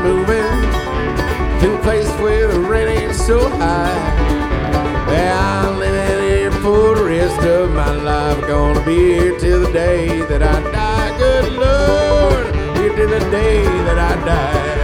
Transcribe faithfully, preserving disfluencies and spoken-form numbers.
moving to a place where the rent ain't so high. Well, I'm living here for the rest of my life. Gonna be here till the day that I die. Good Lord, here till the day that I die.